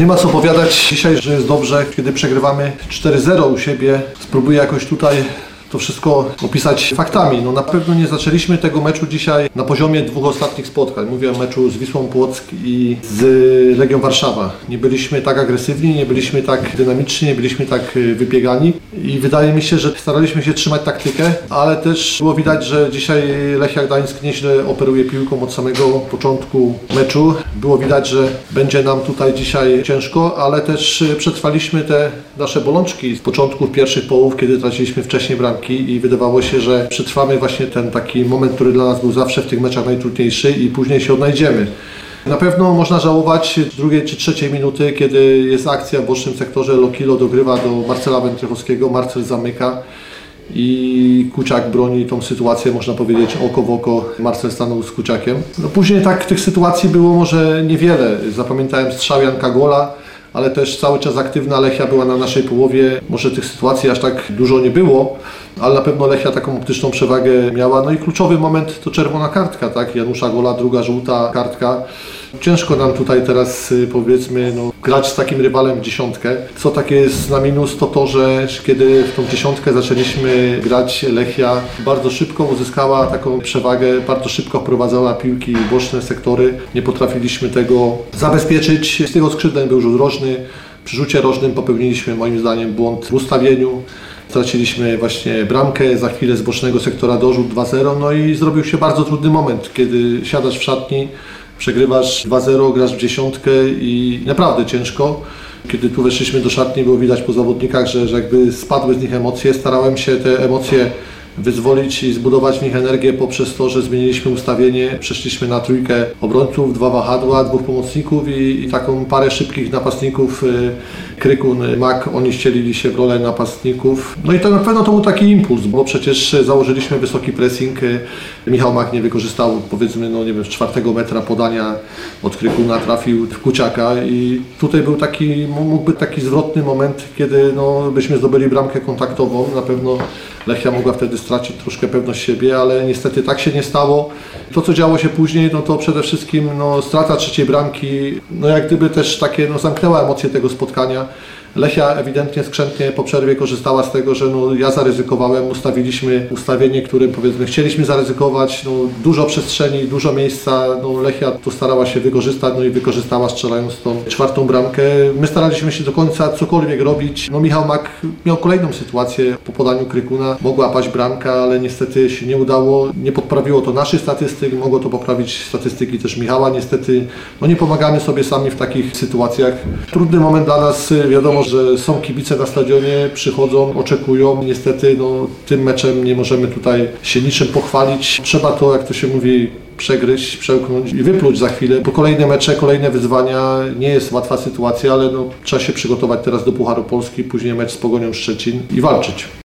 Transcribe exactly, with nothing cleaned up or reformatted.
nie ma co opowiadać dzisiaj, że jest dobrze, kiedy przegrywamy cztery zero u siebie. Spróbuję jakoś tutaj to wszystko opisać faktami. No na pewno nie zaczęliśmy tego meczu dzisiaj na poziomie dwóch ostatnich spotkań. Mówię o meczu z Wisłą Płock i z Legią Warszawa. Nie byliśmy tak agresywni, nie byliśmy tak dynamiczni, nie byliśmy tak wybiegani i wydaje mi się, że staraliśmy się trzymać taktykę, ale też było widać, że dzisiaj Lechia Gdańsk nieźle operuje piłką od samego początku meczu. Było widać, że będzie nam tutaj dzisiaj ciężko, ale też przetrwaliśmy te nasze bolączki z początku pierwszych połów, kiedy traciliśmy wcześniej bramki i wydawało się, że przetrwamy właśnie ten taki moment, który dla nas był zawsze w tych meczach najtrudniejszy i później się odnajdziemy. Na pewno można żałować drugiej czy trzeciej minuty, kiedy jest akcja w bocznym sektorze, Lokilo dogrywa do Marcela Wędrychowskiego, Marcel zamyka i Kuciak broni tą sytuację, można powiedzieć oko w oko, Marcel stanął z Kuciakiem. No później tak tych sytuacji było może niewiele, zapamiętałem strzał Janka Gola, ale też cały czas aktywna Lechia była na naszej połowie. Może tych sytuacji aż tak dużo nie było, ale na pewno Lechia taką optyczną przewagę miała. No i kluczowy moment to czerwona kartka, tak? Janusza Gola, druga żółta kartka. Ciężko nam tutaj teraz, powiedzmy, no, grać z takim rywalem w dziesiątkę. Co takie jest na minus, to to, że kiedy w tą dziesiątkę zaczęliśmy grać, Lechia bardzo szybko uzyskała taką przewagę, bardzo szybko wprowadzała piłki w boczne sektory. Nie potrafiliśmy tego zabezpieczyć. Z tego skrzydłem był rzut rożny. Przy rzucie rożnym popełniliśmy moim zdaniem błąd w ustawieniu. Straciliśmy właśnie bramkę, za chwilę z bocznego sektora dorzut dwa zero, no i zrobił się bardzo trudny moment, kiedy siadasz w szatni, przegrywasz dwa zero, grasz w dziesiątkę i naprawdę ciężko. Kiedy tu weszliśmy do szatni, było widać po zawodnikach, że, że jakby spadły z nich emocje. Starałem się te emocje wyzwolić i zbudować w nich energię poprzez to, że zmieniliśmy ustawienie, przeszliśmy na trójkę obrońców, dwa wahadła, dwóch pomocników i, i taką parę szybkich napastników. Krykun, Mak, oni ścielili się w rolę napastników. No i to na pewno to był taki impuls, bo przecież założyliśmy wysoki pressing. Michał Mak nie wykorzystał, powiedzmy, no nie wiem, z czwartego metra podania od Krykuna, trafił w Kuciaka i tutaj był taki, mógł być taki zwrotny moment, kiedy no, byśmy zdobyli bramkę kontaktową. Na pewno Lechia mogła wtedy stracić troszkę pewność siebie, ale niestety tak się nie stało. To, co działo się później, no to przede wszystkim no, strata trzeciej bramki, no jak gdyby też takie no, zamknęła emocje tego spotkania. Lechia ewidentnie skrzętnie po przerwie korzystała z tego, że no, ja zaryzykowałem, ustawiliśmy ustawienie, którym powiedzmy chcieliśmy zaryzykować, no, dużo przestrzeni, dużo miejsca, no, Lechia to starała się wykorzystać, no i wykorzystała, strzelając tą czwartą bramkę. My staraliśmy się do końca cokolwiek robić. No, Michał Mak miał kolejną sytuację po podaniu Krykuna, mogła paść bramka, ale niestety się nie udało, nie poprawiło to naszych statystyk, mogło to poprawić statystyki też Michała. Niestety no, nie pomagamy sobie sami w takich sytuacjach. Trudny moment dla nas, wiadomo, że są kibice na stadionie, przychodzą, oczekują. Niestety no, tym meczem nie możemy tutaj się niczym pochwalić. Trzeba to, jak to się mówi, przegryźć, przełknąć i wypluć za chwilę, bo kolejne mecze, kolejne wyzwania, nie jest łatwa sytuacja, ale no, trzeba się przygotować teraz do Pucharu Polski, później mecz z Pogonią Szczecin i walczyć.